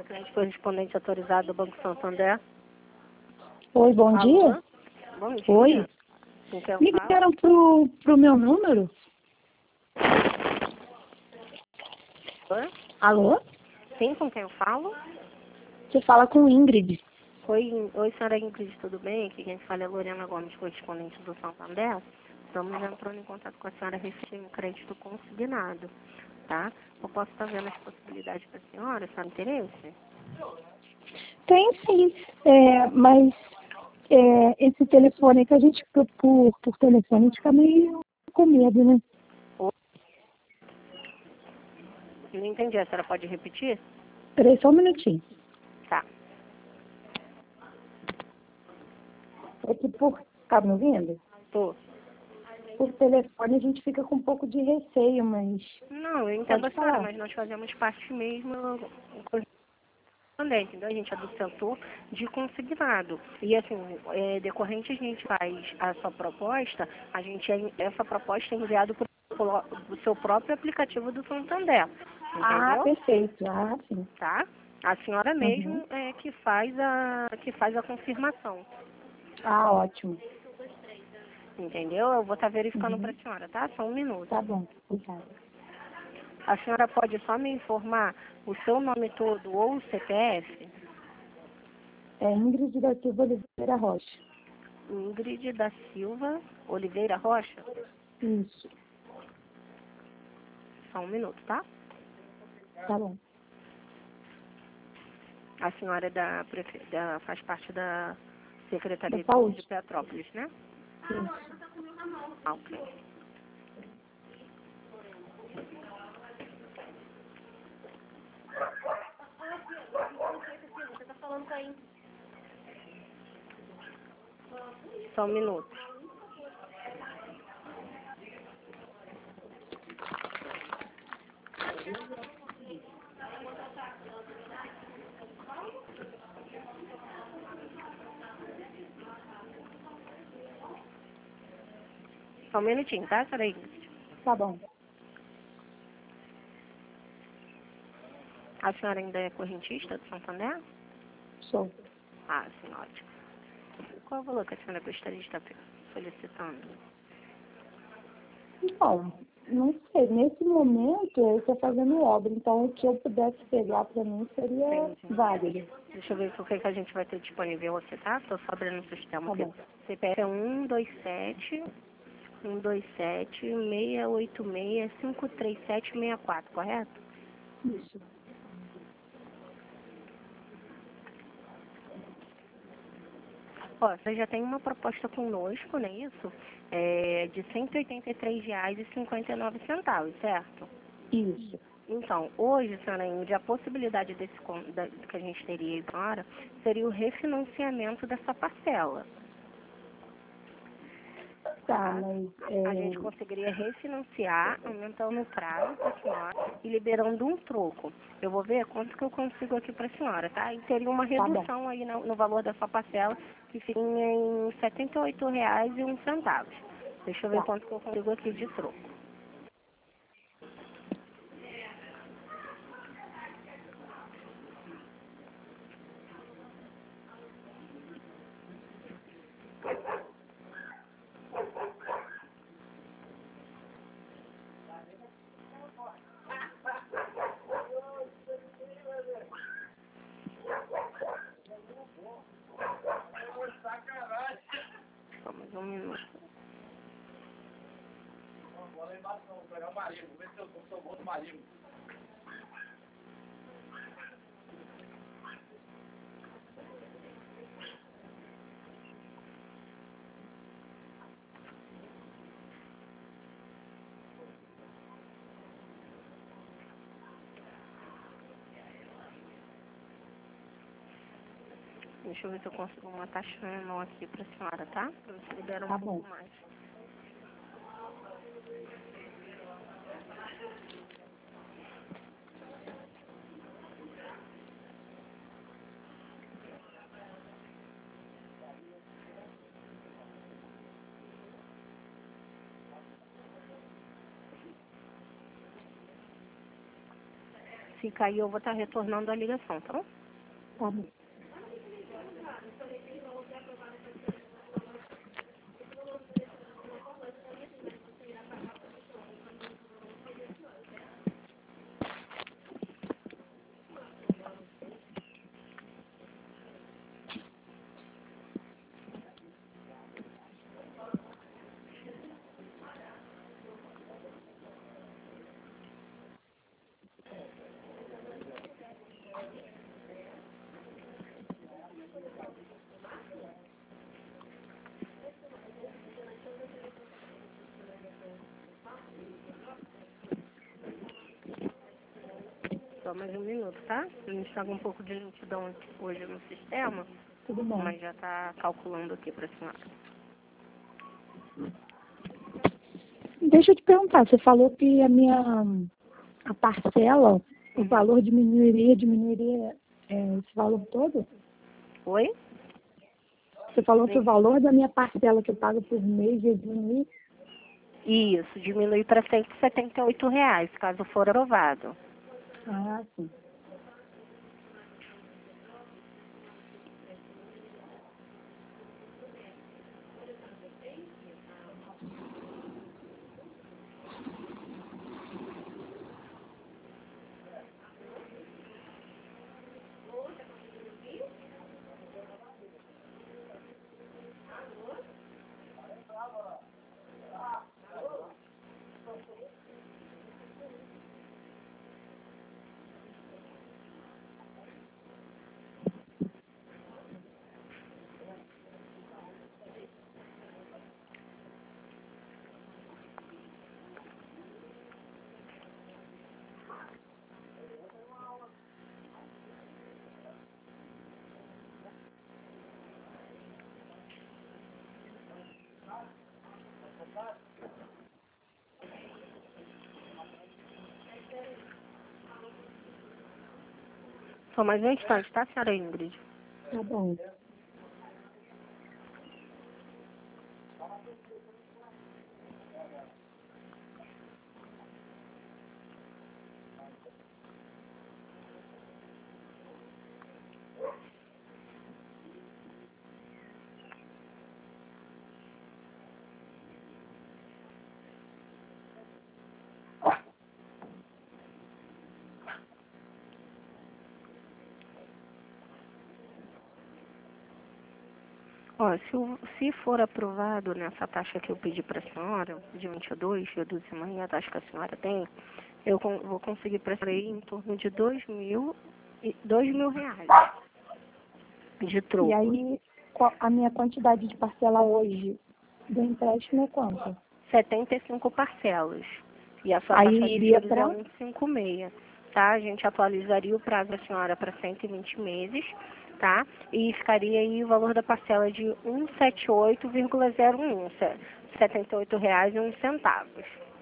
cliente correspondente autorizado do Banco Santander. Oi, bom Alô? dia. Bom dia. Oi. Com quem eu Me falo? ligaram pro meu número? Oi? Alô? Sim, com quem eu falo? Você fala com Ingrid. Oi, senhora Ingrid, tudo bem? Aqui quem fala é Lorena Gomes, correspondente do Santander. Estamos entrando em contato com a senhora referente um crédito consignado, tá? Eu posso estar vendo as possibilidades para a senhora, senhora interesse? Tem sim, mas esse telefone que a gente, por telefone, a gente fica meio com medo, né? Não entendi, a senhora pode repetir? Peraí, só um minutinho. Tá. É que tá me ouvindo? Tô. Por telefone a gente fica com um pouco de receio, mas Não, eu entendo a pode senhora, falar. mas nós fazemos parte mesmo também, entendeu? A gente é do setor de consignado. E assim, decorrente a gente faz a sua proposta, essa proposta é enviada para o seu próprio aplicativo do Santander. Ah, Entendeu? perfeito. Ah, sim. Tá? A senhora Uhum. mesmo é que faz a confirmação. Ah, ótimo. Entendeu? Eu vou estar verificando para Uhum. a senhora, tá? Só um minuto. Tá bom, obrigada. A senhora pode só me informar o seu nome todo ou o CPF? É Ingrid da Silva Oliveira Rocha. Ingrid da Silva Oliveira Rocha? Isso, Só um minuto, tá? tá bom. A senhora é faz parte da Da Secretaria de Saúde saúde. de Petrópolis, né? Isso. Ah, ok. Só um minuto. Só um minutinho, tá, senhora Ingrid? Tá bom. A senhora ainda é correntista do Santander? Sou. Ah, sim, ótimo. Qual o valor que a senhora gostaria de estar solicitando? Bom, não sei. Nesse momento eu estou fazendo obra, então o que eu pudesse pegar para mim seria Entendi. válido. Deixa eu ver o que que a gente vai ter disponível aqui, tá? Estou só abrindo o sistema Tá aqui. bom. CPF é 127-686-53764, correto? Isso. Ó, você já tem uma proposta conosco, não é isso? De R$ 183,59, certo? Isso. Então, hoje, senhora Índia, a possibilidade que a gente teria agora seria o refinanciamento dessa parcela. Tá, Tá? mas A gente conseguiria refinanciar, aumentando o prazo para a senhora e liberando um troco. Eu vou ver quanto que eu consigo aqui para a senhora, tá? E teria uma tá bom. redução aí no valor dessa parcela, que fica em R$ 78,01. Deixa eu ver Tá. quanto que eu consigo aqui de troco. Só mais um minuto. Deixa eu ver se eu consigo uma taxa menor aqui para a senhora, tá? Para você liberar um Tá pouco bom. mais. fica aí, eu vou estar retornando a ligação, tá bom? Tá bom. Só mais um minuto, tá? A gente está com um pouco de lentidão hoje no sistema, Tudo bom. mas já está calculando aqui para a senhora. Deixa eu te perguntar, você falou que a parcela, o valor diminuiria esse valor todo? Oi? Você falou que o valor da minha parcela que eu pago por mês ia diminuir? Isso, diminui para R$ 178, caso for aprovado. Ah, sim. Só mais um instante, tá, senhora Ingrid? Tá bom. Ó, se for aprovado nessa taxa que eu pedi para a senhora, de 22, reduzir a taxa que a senhora tem, eu vou conseguir para a senhora aí em torno de R$ 2.000 de troco. E aí, a minha quantidade de parcela hoje do empréstimo é quanto? 75 parcelas. E a sua Aí taxa de iria juros é pra? 1,56, tá? A gente atualizaria o prazo da senhora para 120 meses, tá? E ficaria aí o valor da parcela de 178,01, R$ 78,01.